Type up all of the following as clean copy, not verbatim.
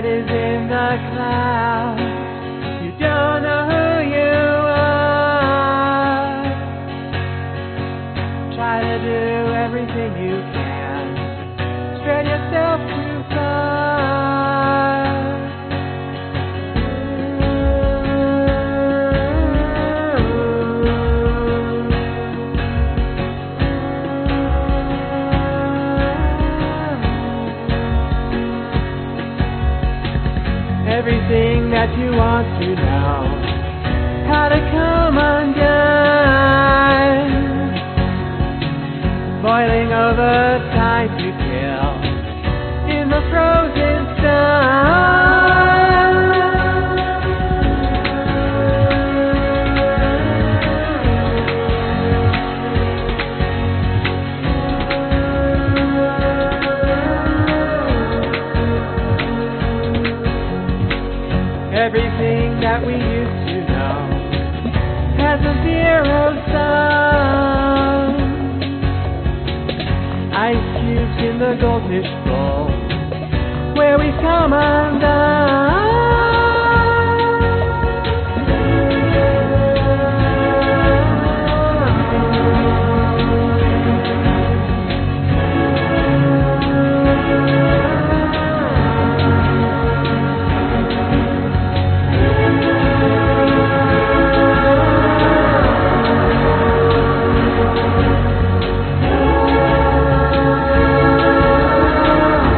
head is in the clouds. You don't know who you are. Try to do everything you can. Spread yourself too far. Everything that you want to know, how to come undone. Boiling over time to kill in the frozen sun. Everything that we used to know has a zero sum. Ice cubes in the goldfish bowl, where we come undone.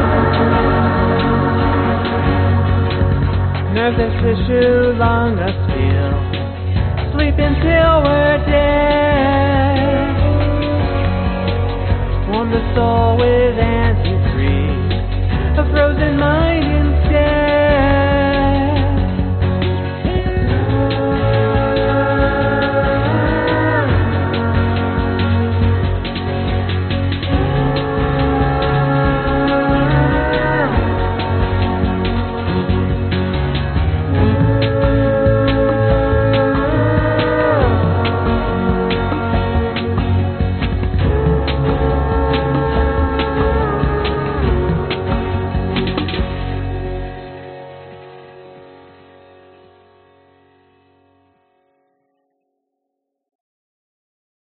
Nerves and tissue long astray.